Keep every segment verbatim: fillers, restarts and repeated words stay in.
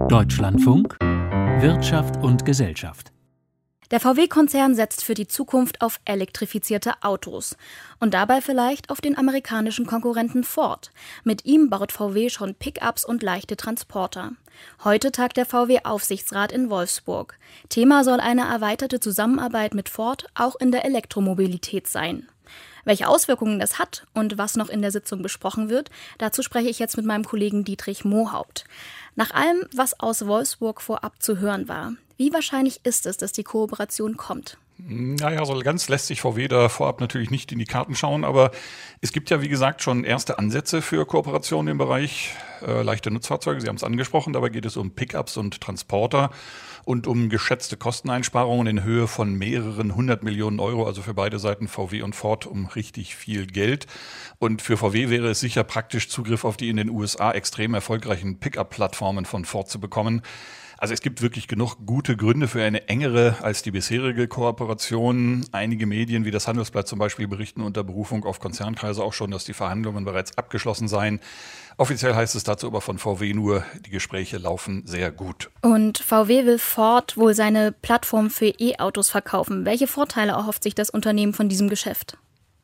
Deutschlandfunk Wirtschaft und Gesellschaft. Der V W-Konzern setzt für die Zukunft auf elektrifizierte Autos und dabei vielleicht auf den amerikanischen Konkurrenten Ford. Mit ihm baut V W schon Pickups und leichte Transporter. Heute tagt der V W-Aufsichtsrat in Wolfsburg. Thema soll eine erweiterte Zusammenarbeit mit Ford auch in der Elektromobilität sein. Welche Auswirkungen das hat und was noch in der Sitzung besprochen wird, dazu spreche ich jetzt mit meinem Kollegen Dietrich Mohaupt. Nach allem, was aus Wolfsburg vorab zu hören war, wie wahrscheinlich ist es, dass die Kooperation kommt? Naja, so ganz lässt sich V W da vorab natürlich nicht in die Karten schauen, aber es gibt ja, wie gesagt, schon erste Ansätze für Kooperationen im Bereich äh, leichte Nutzfahrzeuge. Sie haben es angesprochen, dabei geht es um Pickups und Transporter und um geschätzte Kosteneinsparungen in Höhe von mehreren hundert Millionen Euro, also für beide Seiten, V W und Ford, um richtig viel Geld. Und für V W wäre es sicher praktisch, Zugriff auf die in den U S A extrem erfolgreichen Pickup-Plattformen von Ford zu bekommen. Also es gibt wirklich genug gute Gründe für eine engere als die bisherige Kooperation. Einige Medien wie das Handelsblatt zum Beispiel berichten unter Berufung auf Konzernkreise auch schon, dass die Verhandlungen bereits abgeschlossen seien. Offiziell heißt es dazu aber von V W nur, die Gespräche laufen sehr gut. Und V W will Ford wohl seine Plattform für E-Autos verkaufen. Welche Vorteile erhofft sich das Unternehmen von diesem Geschäft?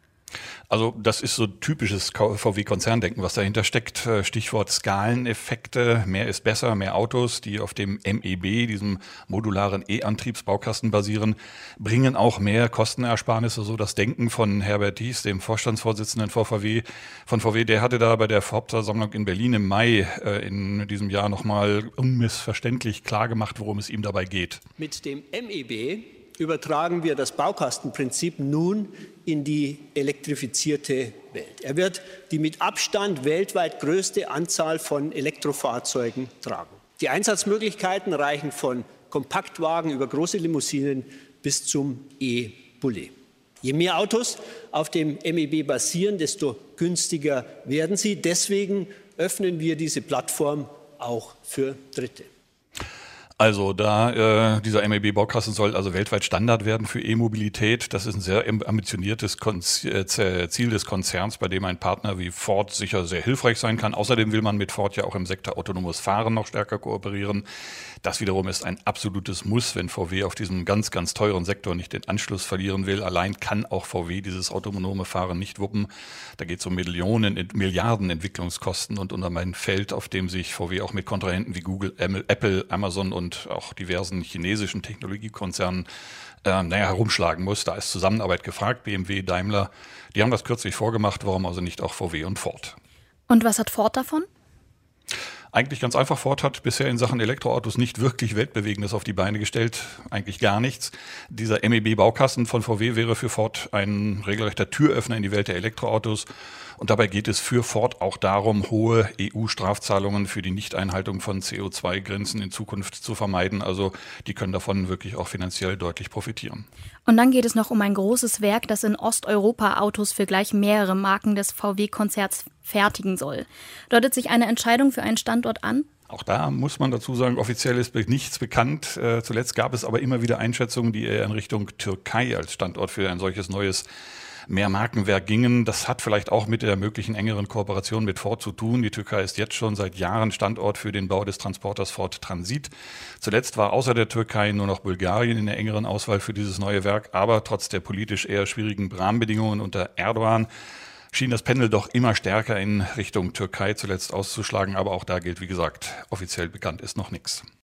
Also das ist so typisches V W-Konzerndenken, was dahinter steckt. Stichwort Skaleneffekte. Mehr ist besser, mehr Autos, die auf dem M E B, diesem modularen E-Antriebsbaukasten basieren, bringen auch mehr Kostenersparnisse. So das Denken von Herbert Diess, dem Vorstandsvorsitzenden von V W. Von V W, der hatte da bei der Hauptversammlung in Berlin im Mai äh, in diesem Jahr nochmal unmissverständlich klargemacht, worum es ihm dabei geht. Mit dem M E B übertragen wir das Baukastenprinzip nun in die elektrifizierte Welt. Er wird die mit Abstand weltweit größte Anzahl von Elektrofahrzeugen tragen. Die Einsatzmöglichkeiten reichen von Kompaktwagen über große Limousinen bis zum E-Bulli. Je mehr Autos auf dem M E B basieren, desto günstiger werden sie. Deswegen öffnen wir diese Plattform auch für Dritte. Also da äh, dieser M E B-Baukasten soll also weltweit Standard werden für E-Mobilität. Das ist ein sehr ambitioniertes Konz- äh, Ziel des Konzerns, bei dem ein Partner wie Ford sicher sehr hilfreich sein kann. Außerdem will man mit Ford ja auch im Sektor autonomes Fahren noch stärker kooperieren. Das wiederum ist ein absolutes Muss, wenn V W auf diesem ganz, ganz teuren Sektor nicht den Anschluss verlieren will. Allein kann auch V W dieses autonome Fahren nicht wuppen. Da geht es um Millionen, Milliarden Entwicklungskosten und um ein Feld, auf dem sich V W auch mit Kontrahenten wie Google, Apple, Amazon und und auch diversen chinesischen Technologiekonzernen äh, naja, herumschlagen muss. Da ist Zusammenarbeit gefragt, B M W, Daimler. Die haben das kürzlich vorgemacht, warum also nicht auch V W und Ford? Und was hat Ford davon? Eigentlich ganz einfach. Ford hat bisher in Sachen Elektroautos nicht wirklich Weltbewegendes auf die Beine gestellt. Eigentlich gar nichts. Dieser M E B-Baukasten von V W wäre für Ford ein regelrechter Türöffner in die Welt der Elektroautos. Und dabei geht es für Ford auch darum, hohe E U-Strafzahlungen für die Nichteinhaltung von C O zwei Grenzen in Zukunft zu vermeiden. Also die können davon wirklich auch finanziell deutlich profitieren. Und dann geht es noch um ein großes Werk, das in Osteuropa Autos für gleich mehrere Marken des V W-Konzerns fertigen soll. Deutet sich eine Entscheidung für einen Standort an? Auch da muss man dazu sagen, offiziell ist nichts bekannt. Äh, zuletzt gab es aber immer wieder Einschätzungen, die eher in Richtung Türkei als Standort für ein solches neues Mehrmarkenwerk gingen. Das hat vielleicht auch mit der möglichen engeren Kooperation mit Ford zu tun. Die Türkei ist jetzt schon seit Jahren Standort für den Bau des Transporters Ford Transit. Zuletzt war außer der Türkei nur noch Bulgarien in der engeren Auswahl für dieses neue Werk. Aber trotz der politisch eher schwierigen Rahmenbedingungen unter Erdogan schien das Pendel doch immer stärker in Richtung Türkei zuletzt auszuschlagen. Aber auch da gilt, wie gesagt, offiziell bekannt ist noch nichts.